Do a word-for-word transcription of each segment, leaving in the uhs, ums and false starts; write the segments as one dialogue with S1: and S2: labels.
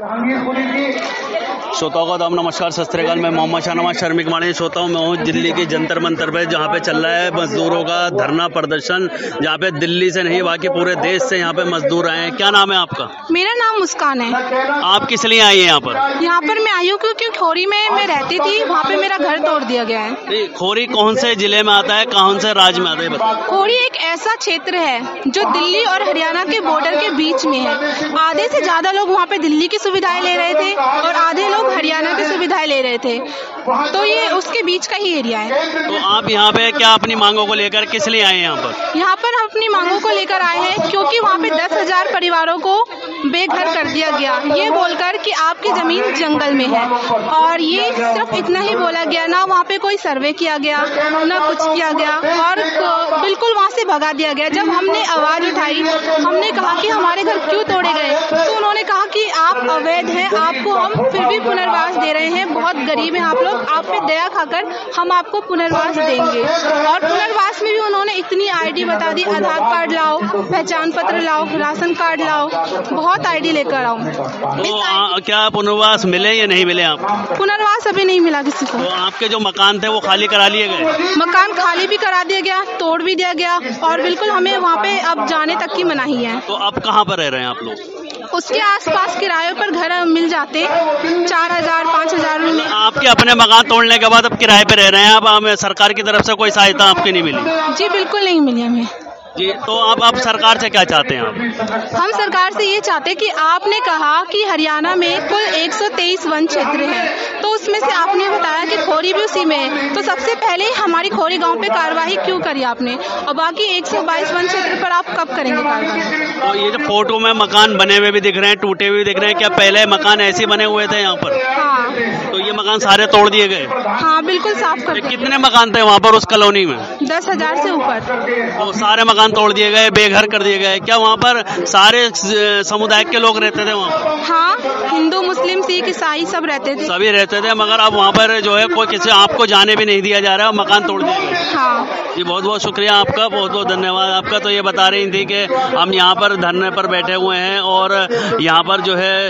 S1: श्रोताओं का दाम नमस्कार, सत श्री अकाल। मैं मोहम्मद शाहनवाज शर्मिक माणी श्रोता हूँ। मैं हूँ दिल्ली की जंतर मंतर पे, जहाँ पे चल रहा है मजदूरों का धरना प्रदर्शन, जहाँ पे दिल्ली से नहीं बाकी पूरे देश से यहाँ पे मजदूर आए हैं। क्या नाम है आपका?
S2: मेरा नाम मुस्कान है।
S1: आप किस लिए आई हैं यहाँ पर?
S2: यहाँ पर मैं आई हूँ क्योंकि खोरी में मैं रहती थी, वहाँ पे मेरा घर तोड़ दिया गया है।
S1: खोरी कौन से जिले में आता है, कौन से राज्य में आता है?
S2: खोरी एक ऐसा क्षेत्र है जो दिल्ली और हरियाणा के बॉर्डर के बीच में है। आधे से ज्यादा लोग वहाँ पे दिल्ली की सुविधाएं ले रहे थे और आधे लोग हरियाणा की सुविधाएं ले रहे थे, तो ये उसके बीच का ही एरिया है।
S1: तो आप यहाँ पे क्या अपनी मांगों को लेकर किस लिए आए हैं यहाँ पर?
S2: यहाँ पर हम अपनी मांगों को लेकर आए हैं क्योंकि वहाँ पे दस हजार परिवारों को बेघर कर दिया गया, ये बोलकर कि आपकी जमीन जंगल में है। और ये सिर्फ इतना ही बोला गया, ना वहाँ पे कोई सर्वे किया गया, ना कुछ किया गया, और बिल्कुल वहाँ से भगा दिया गया। जब हमने आवाज उठाई, हमने कहा कि हमारे घर क्यों तोड़े गए, तो उन्होंने कहा कि आप अवैध हैं, आपको हम फिर भी पुनर्वास दे रहे हैं, बहुत गरीब हैं आप लोग, आप पे दया खाकर हम आपको पुनर्वास देंगे। और पुनर्वास में भी उन्होंने इतनी आईडी बता दी, आधार कार्ड लाओ, पहचान पत्र लाओ, राशन कार्ड लाओ, बहुत आईडी लेकर आओ।
S1: तो आ, क्या पुनर्वास मिले या नहीं मिले? आप
S2: पुनर्वास अभी नहीं मिला किसी को।
S1: तो आपके जो मकान थे वो खाली करा लिए गए?
S2: मकान खाली भी करा दिया गया, तोड़ भी दिया गया, और बिल्कुल हमें वहाँ पे अब जाने तक की मनाही है।
S1: तो अब कहाँ पर रह रहे हैं आप लोग?
S2: उसके आसपास किराए पर घर मिल जाते, चार हजार पाँच हजार में।
S1: आपके अपने मकान तोड़ने के बाद अब किराए पे रह रहे हैं? अब सरकार की तरफ से कोई सहायता आपकी नहीं मिली?
S2: जी बिल्कुल नहीं मिली हमें।
S1: जी, तो आप आप सरकार से क्या चाहते हैं? आप
S2: हम सरकार से ये चाहते हैं कि आपने कहा कि हरियाणा में कुल एक सौ तेईस वन क्षेत्र है, तो उसमें से आपने बताया कि खोरी भी उसी में है, तो सबसे पहले हमारी खोरी गांव पे कार्रवाई क्यों करी आपने, और बाकी एक सौ बाईस वन क्षेत्र पर आप कब करेंगे कार्रवाई?
S1: तो ये जो फोटो में मकान बने हुए भी दिख रहे हैं, टूटे हुए दिख रहे हैं, क्या पहले मकान ऐसे बने हुए थे यहाँ पर?
S2: हाँ।
S1: तो ये मकान सारे तोड़ दिए गए?
S2: हाँ बिल्कुल साफ कर।
S1: कितने मकान थे वहाँ पर उस कॉलोनी में?
S2: दस हजार से ऊपर।
S1: तो सारे मकान तोड़ दिए गए, बेघर कर दिए गए। क्या वहाँ पर सारे समुदाय के लोग रहते थे वहाँ?
S2: हाँ, हिंदू मुस्लिम सिख ईसाई सब रहते थे।
S1: सभी रहते थे, मगर अब वहाँ पर जो है कोई किसी आपको जाने भी नहीं दिया जा रहा है, मकान तोड़ दिए गए।
S2: हाँ
S1: जी, बहुत बहुत शुक्रिया आपका, बहुत बहुत धन्यवाद आपका। तो ये बता रही थी कि हम यहाँ पर धरने पर बैठे हुए हैं और यहाँ पर जो है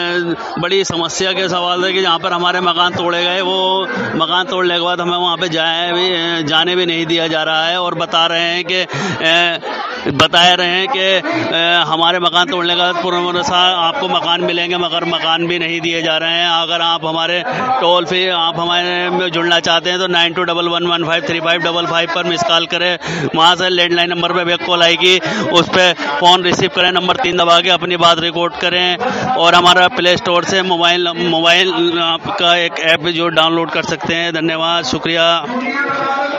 S1: बड़ी समस्या के सवाल है कि यहाँ पर हमारे मकान तोड़े गए, वो मकान तोड़ने के बाद हमें वहाँ पे जाए भी जाने भी नहीं दिया जा रहा है, और बता रहे हैं कि बता रहे हैं कि हमारे मकान तोड़ने का पुनर्वास आपको मकान मिलेंगे, मगर मकान भी नहीं दिए जा रहे हैं। अगर आप हमारे टोल फ्री आप हमारे में जुड़ना चाहते हैं तो nine two double one one five three five double five पर मिस कॉल करें, वहाँ से लैंडलाइन नंबर पे बैक कॉल आएगी, उस पर फोन रिसीव करें, नंबर तीन दबा के अपनी बात रिकॉर्ड करें, और हमारा प्ले स्टोर से मोबाइल मोबाइल आपका एक ऐप जो डाउनलोड कर सकते हैं। धन्यवाद, शुक्रिया।